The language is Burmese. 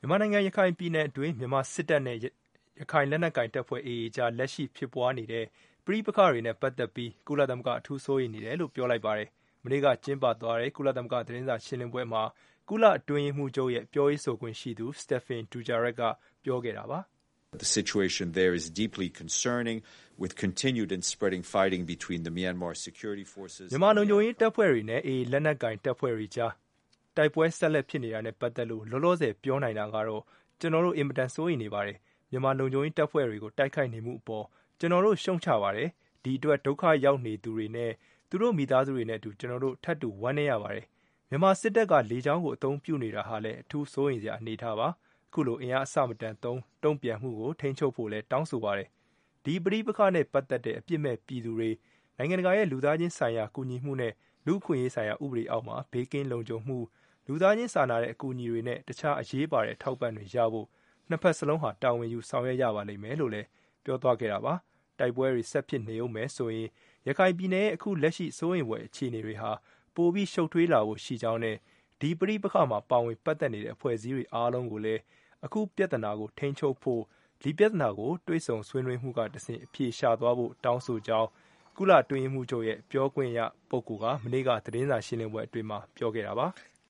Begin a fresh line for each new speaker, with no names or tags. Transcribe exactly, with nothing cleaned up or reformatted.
မြန်မာနိုင်ငံရခိုင်ပြည်နယ်အတွင်းမြန်မာစစ်တပ်နဲ့ရခိုင်လက်နက်ကိုင်တပ်ဖွဲ့ အေအေ ကြားလက်ရှိဖြစ်ပွားနေတဲ့ပဋိပက္ခတွေနဲ့ပတ်သက်ပြီးကုလသမဂ္ဂအထူးစိုးရိမ်နေတယ်လို့ပြောလိုက်ပါတယ်။မနေ့ကကျင်းပသွားတဲ့ကုလသမဂ္ဂသတင်းစာရှင်းလင်းပွဲမှာကုလအတွင်းရေးမှူးချုပ်ရဲ့ပြောရေးဆိုခွင့်ရှိသူ Stéphane Dujarric ကပြောခဲ့တာပါ။
The situation there is deeply concerning with continued and spreading fighting between the Myanmar security forces
မြန်မာလုံခြုံရေးတပ်ဖွဲ့တွေနဲ့ အေအေ လက်နက်ကိုင်တပ်ဖွဲ့တွေကြားတိုက်ပွဲဆက်လက်ဖြစ်နေတာနဲ့ပတ်သက်လို့လောလောဆယ်ပြောနိုင်တာကတော့ကျွန်တော်တို့အင်မတန်စိုးရိမ်နေပါတယ်။မြန်မာလုံခြုံရေးတပ်ဖွဲ့တွေကိုတိုက်ခိုက်နေမှုအပေါ်ကျွန်တော်တို့ရှုံ့ချပါတယ်။ဒီအတွက်ဒုက္ခရောက်နေသူတွေနဲ့သူတို့မိသားစုတွေနဲ့အတူကျွန်တော်တို့ထပ်တူဝမ်းနည်းရပါတယ်။မြန်မာစစ်တပ်ကလေကြောင်းကိုအသုံးပြုနေတာဟာလည်းအထူးစိုးရိမ်စရာအနေထားပါ။အခုလိုအင်အားအဆမတန်သုံးတုံ့ပြန်မှုကိုထိန်းချုပ်ဖို့လည်းတောင်းဆိုပါတယ်။ဒီပဋိပက္ခနဲ့ပတ်သက်တဲ့အပြစ်မဲ့ပြည်သူတွေနိုင်ငံတကာရဲ့လူသားချင်းဆိုင်ရာကူညီမှုနဲ့လူ့အခွင့်အရေးဆိုင်ရာဥပဒေအောက်မှာဘေးကင်းလုံခြုံမှုလူသားချင်းစာနာတဲ့အကူအညီတွေနဲ့တခြားအရေးပါတဲ့ထောက်ပံ့တွေရဖို့နှစ်ဖက်စလုံးဟာတာဝန်ယူဆောင်ရွက်ရပါလိမ့်မယ်လို့လည်းပြောသွားခဲ့တာပါ။တိုက်ပွဲတွေဆက်ဖြစ်နေဦးမယ်ဆိုရင်ရခိုင်ပြည်နယ်ရဲ့အခုလက်ရှိစိုးရိမ်ဖွယ်အခြေအနေတွေဟာပိုပြီးရှုပ်ထွေးလာဖို့ရှိကြောင်းနဲ့ဒီပဋိပက္ခမှာပါဝင်ပတ်သက်နေတဲ့အဖွဲ့အစည်းတွေအားလုံးကိုလည်းအခုပြဿနာကိုထိန်းချုပ်ဖို့ဒီပြဿနာကိုတွေးဆုံဆွေးနွေးမှုကတဆင့်အဖြေရှာသွားဖို့တောင်းဆိုကြောင်းကုလအတွင်းရေးမှူးချုပ်ရဲ့ပြောခွင့်ရပုဂ္ဂိုလ်ကမနေ့ကသတင်းစာရှင်းလင်းပွဲအတွင်းမှာပြောခဲ့တာပါ။